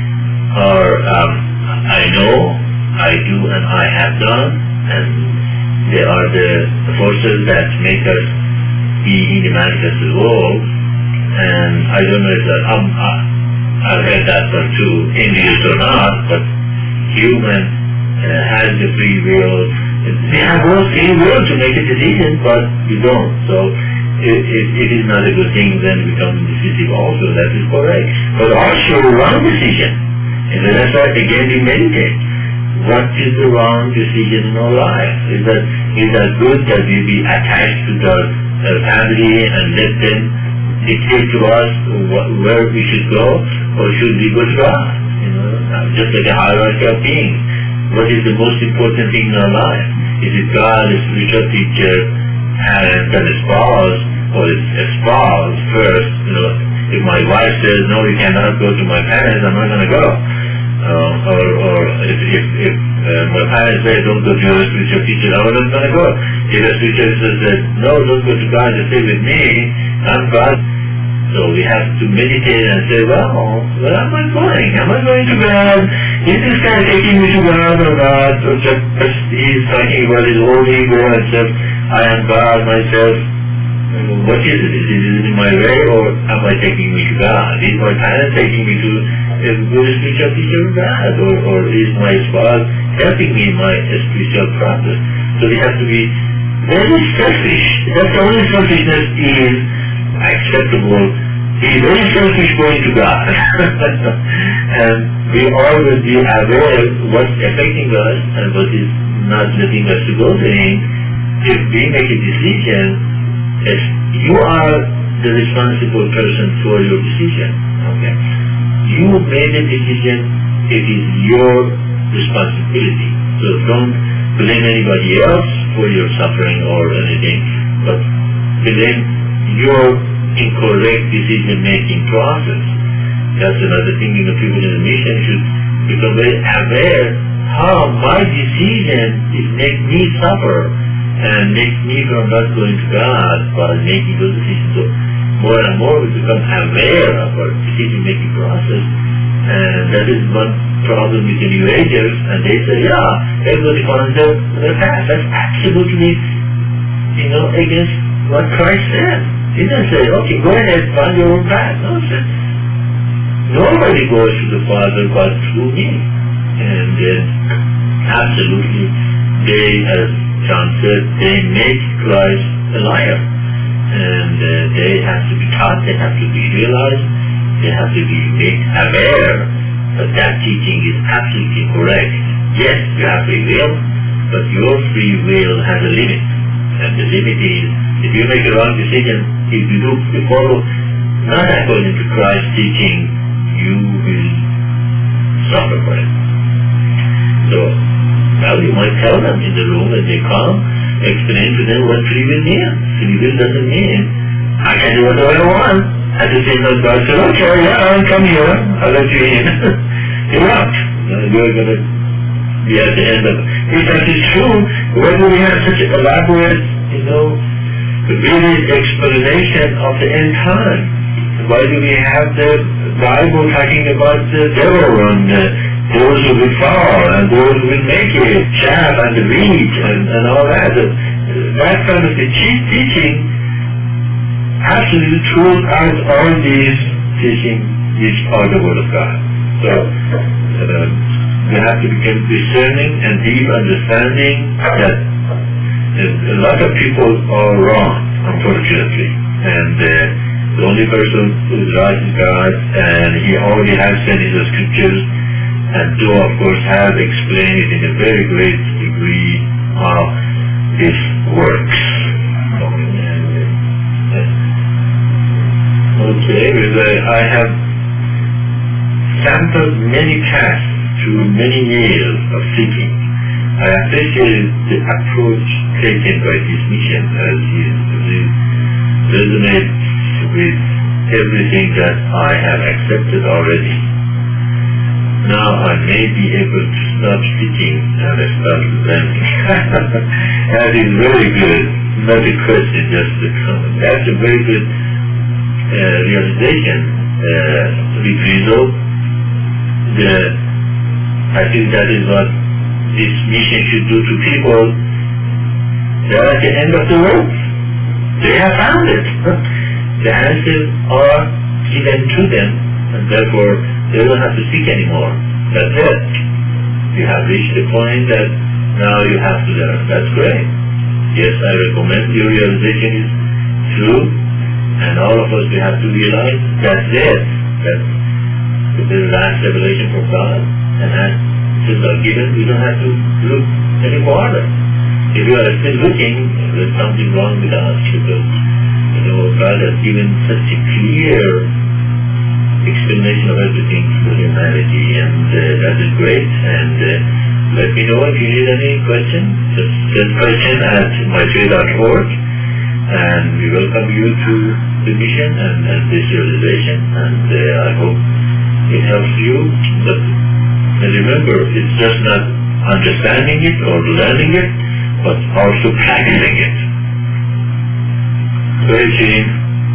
are, um, I know, I do, and I have done, and they are the forces that make us be in the manifested world. And I don't know if that, um, uh, I've heard that one too, envious or not, but human uh, has the free will. They have all free will to make a decision, but we don't. So it, it, it is not a good thing then we become decisive also. That is correct. But also wrong decision. And that's why again we meditate. What is the wrong decision in our life? Is that is that good that we be attached to the uh, family and let them dictate to us what, where we should go, or should we go to God? You know, just like a hierarchy of beings. What is the most important thing in our life? Is it God, a spiritual teacher, parent, and a spouse, or is a spouse first? You know, if my wife says, no, you cannot go to my parents, I'm not going to go. Uh, or or if, if, if uh, my parents say, don't go to your spiritual teacher, I'm not going to go. If a spiritual teacher says, no, don't go to God, just stay with me, I'm God. So we have to meditate and say, well, where am I going? Am I going to God? Is this guy taking me to God or not? Or just he's talking about his old ego and says, I am God myself. What is it? Is it in my way, or am I taking me to God? Is my parents taking me to a good spiritual teacher of God? Or, or is my spouse helping me in my spiritual process? So we have to be very selfish. That's the only selfishness is acceptable. He is very selfish going to God. And we always be aware what's affecting us and what is not letting us to go to Him. If we make a decision, if you are the responsible person for your decision, okay? You made a decision, it is your responsibility. So So don't blame anybody else for your suffering or anything, but blame your incorrect decision-making process. That's another thing, you know, people in the mission should become very aware how my decision is making me suffer and makes me from not going to God by making those decisions. So more and more we become aware of our decision-making process, and that is one problem with the New Agers, and they say, yeah, everybody finds their, their path. That's absolutely, you know, against what Christ said. He didn't say, okay, go ahead, find your own path. No, he said, nobody goes to the Father but through me. And uh, absolutely, they, as John said, they make Christ a liar. And uh, they have to be taught, they have to be realized, they have to be made aware that that teaching is absolutely correct. Yes, you have free will, but your free will has a limit. And the limit is, if you make a wrong decision, if you do you follow not according to Christ's teaching, you will suffer for it. So, well, you might tell them in the room when they come, explain to them what free will means. Free will doesn't mean I can do whatever I want. At the same time, God said, okay, yeah, come here, I'll let you in. You're out. You're going to be at the end of it. If that is true, why do we have such an elaborate, you know, really explanation of the end time? Why do we have the Bible talking about the devil and uh, those who will fall and those who will make it, chaff and the wheat and, and all that? Uh, that kind of the cheap teaching absolutely throws out all these teaching which are the Word of God. So uh, we have to become discerning and deep understanding that a lot of people are wrong, unfortunately, and uh, the only person who is right is God, and He already has sent His scriptures, and do of course have explained it in a very great degree how this works. Okay, I have sampled many paths through many years of seeking. I appreciate the approach taken by this mission as it resonates with everything that I have accepted already. Now I may be able to stop seeking and start learning. That is very good. Not a question, just a comment. That's a very good uh, realization. Uh, with result, the, I think that is what this mission should do to people. They are at the end of the road. They have found it. The answers are given to them, and therefore they don't have to seek anymore. That's it. You have reached the point that now you have to learn. That's great. Yes, I recommend your realization is true, and all of us, we have to realize that's it. That's the last revelation from God, and answers are given. We don't have to look any farther. If you are still looking, there's something wrong with us, because you know, God has given such a clear explanation of everything for humanity, and uh, that is great. And uh, let me know if you need any questions. Just send question at my trade dot org, and we welcome you to the mission and, and this realization, and uh, I hope it helps you. But remember, it's just not understanding it or learning it, but also practicing it. Great, Jean.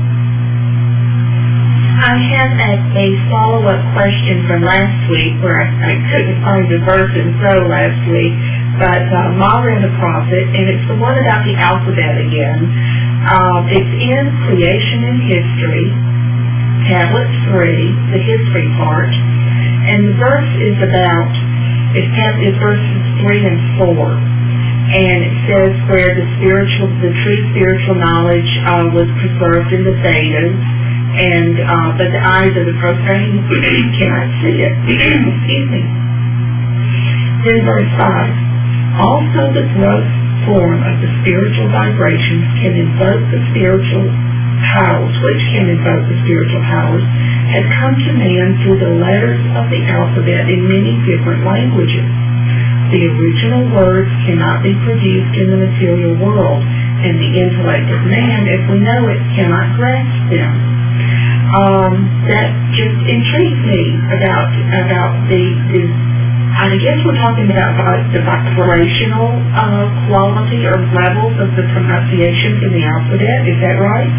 I have a, a follow-up question from last week where I, I couldn't find the verse in so last week, but uh, Mara and the Prophet, and it's the one about the alphabet again. Uh, it's in Creation and History, Tablet three, the history part, and the verse is about, it's, tab, it's verses three and four. And it says where the spiritual, the true spiritual knowledge uh, was preserved in the Vedas, and uh, but the eyes of the profane cannot see it. Excuse me. Then verse five. Also the gross form of the spiritual vibrations can invoke the spiritual powers, which can invoke the spiritual powers, had come to man through the letters of the alphabet in many different languages. The original words cannot be produced in the material world, and the intellect of man, as we know it, cannot grasp them. Um, that just intrigues me about about the, the I guess we're talking about the vibrational uh, quality or levels of the pronunciations in the alphabet. Is that right?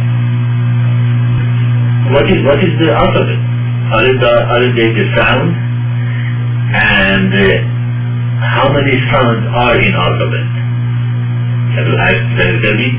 What is what is the alphabet? Are it the, are they the sound? And uh, how many sounds are in alphabet? Can you ask, can you tell me?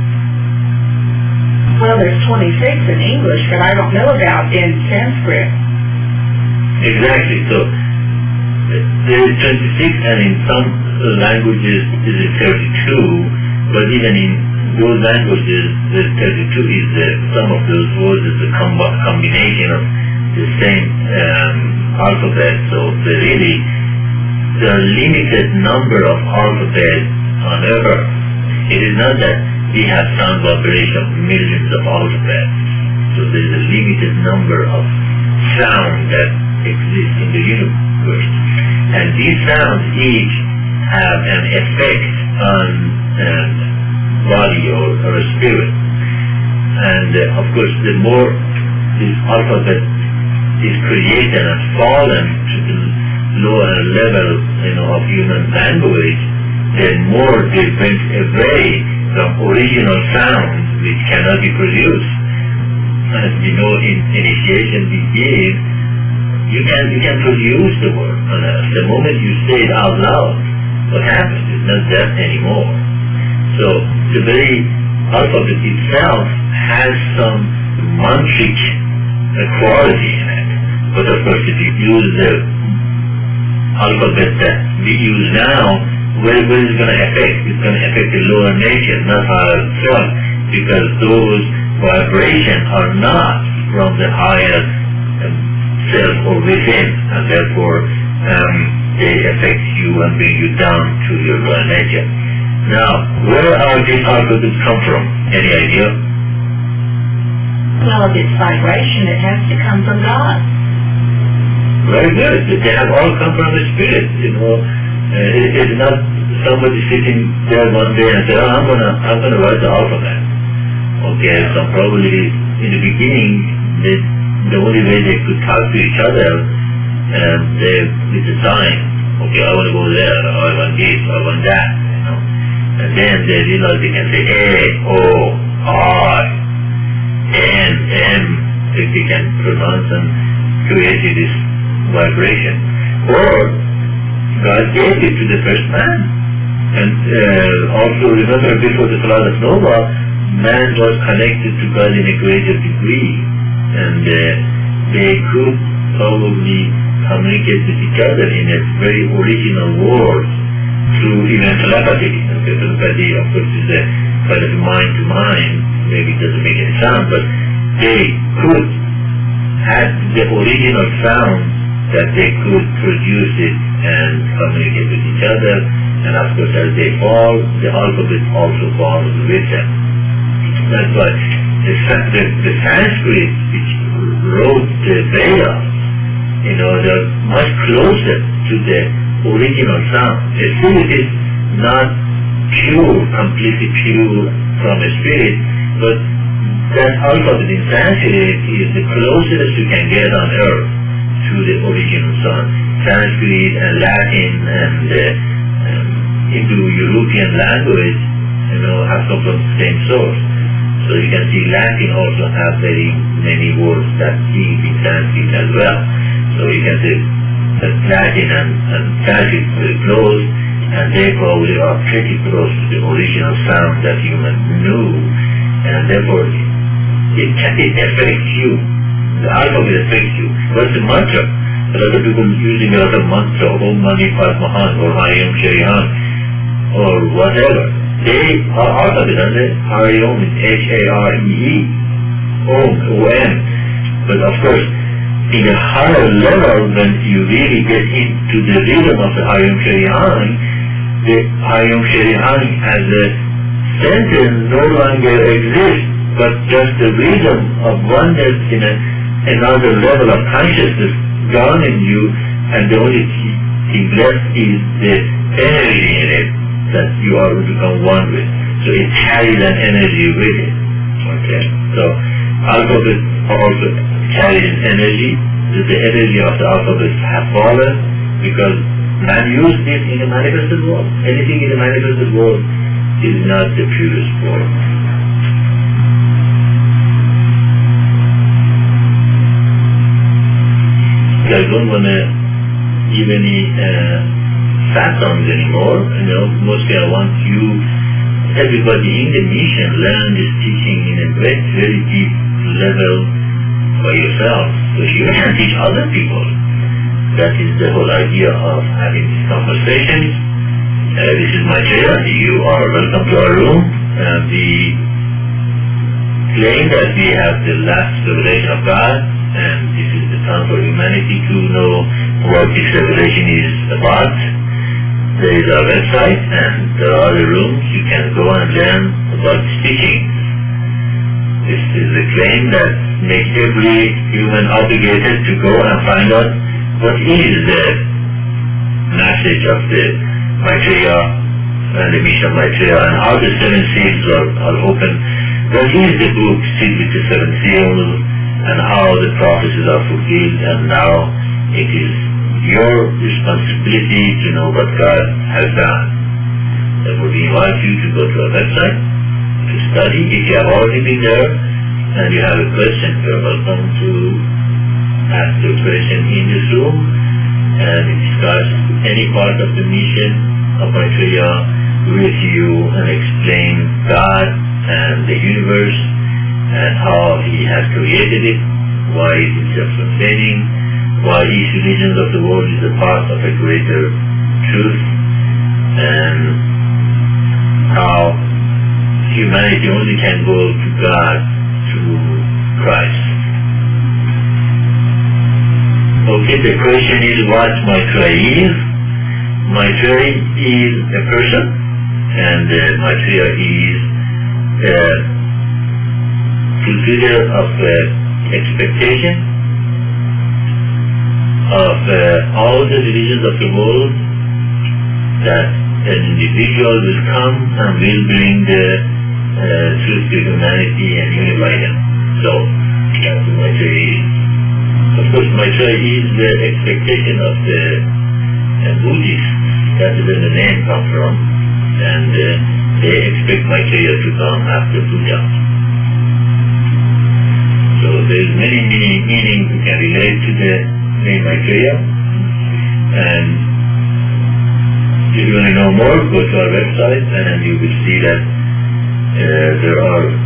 Well, there's twenty-six in English, but I don't know about in Sanskrit. Exactly. So there is twenty-six, and in some languages it is thirty-two. But even in those languages, the thirty-two is uh, some of those words is a com- combination of the same um, alphabet. So the really the limited number of alphabets on Earth. It is not that we have sound vibration of millions of alphabets. So there is a limited number of sounds that exist in the universe. And these sounds each have an effect on um, body or, or spirit. And uh, of course, the more this alphabet is created and fallen to the lower level, you know, of human language, then more they went away from original sounds which cannot be produced. As we know in initiation we give, you can you can produce the word. And the moment you say it out loud, what happens? It's not that anymore. So the very alphabet itself has some mantric quality in it. But of course, if you use the alphabet that we use now, where, where is it going to affect? It's going to affect the lower nature, not higher self, because those vibrations are not from the higher um, self or within, and therefore um, they affect you and bring you down to your lower nature. Now, where are these alphabets come from? Any idea? Well, if it's vibration, it has to come from God. Very good. They have all come from the Spirit. You know, uh, it, it's not somebody sitting there one day and say, "Oh, I'm gonna, I'm gonna write the alphabet." Okay, so probably in the beginning, they, the only way they could talk to each other, and they with the sign. Okay, I want to go there. Or I want this. Or I want that. You know, and then they realize they can say A, O, I, N, M. If they can pronounce and create this vibration. Or God gave it to the first man. And uh, also remember before the flood of Noah, man was connected to God in a greater degree. And uh, they could probably communicate with each other in a very original world through even telepathy. And telepathy, of course, is a kind of mind to mind. Maybe it doesn't make any sound, but they could have the original sound that they could produce it and communicate with each other. And of course, as they fall, the alphabet also falls with them. That's why the, the, the Sanskrit, which wrote the Vedas, you know, they're much closer to the original sound. Still, it is not pure, completely pure from a spirit, but that alphabet in Sanskrit is the closest you can get on earth to the original sound. Sanskrit and Latin and uh, um, Indo-European language, you know, have come from the same source. So you can see Latin also have very many words that keep in Sanskrit as well. So you can say that Latin and, and Sanskrit are very close, and they probably are pretty close to the original sound that human knew, and therefore it, it affects you. The alphabet affects you. What's the mantra? A lot of people using a lot of mantra, Om Mani Padme Hum, or Hayam Sharihan, or whatever. They are alphabet, aren't they? Hariom is H A R E E, Om, O M. But of course, in a higher level, when you really get into the rhythm of the Hayam Sharihan, the Hayam Sharihan as a sentence no longer exists, but just the rhythm of oneness in a, another level of consciousness gone in you, and the only thing left is the energy in it that you are to become one with. So it carries an energy with it. Okay. So alphabet also carries energy. The energy of the alphabet has fallen because man used it in the manifested world. Anything in the manifested world is not the purest form. I don't want to give any uh, phantoms anymore. You know, mostly I want you, everybody in the mission, learn this teaching in a very, very deep level by yourself, so you can teach other people. That is the whole idea of having these conversations. Uh, this is my chair. You are welcome to our room. Uh, the claim that we have the last revelation of God, and this is the time for humanity to know what this revelation is about. There is our website, and there are other rooms you can go and learn about this teaching. This is a claim that makes every human obligated to go and find out what is the message of the Maitreya and the mission of Maitreya, and how the seven seals are, are open. What is the book sealed with the seven seals, and how the prophecies are fulfilled, and now it is your responsibility to know what God has done. Therefore we invite you to go to our website to study. If you have already been there and you have a question, you are welcome to ask your question in this room and discuss any part of the mission of Maitreya with you and explain God and the universe and how He has created it, why it is self-sustaining, why each religion of the world is a part of a greater truth, and how humanity only can go to God through Christ. Okay, the question is what Maitreya is. Maitreya is a person, and uh, Maitreya is a fulfiller of uh, expectation of uh, all the religions of the world, that an individual will come and will bring the uh, truth to humanity and unify them. So, that's what Maitreya is. Of course, Maitreya is the expectation of the uh, Buddhists. That is where the name comes from. And uh, they expect Maitreya to come after Buddha. So there is many, many meanings we can relate to the name Maitreya. And if you want to know more, go to our website and you will see that uh, there are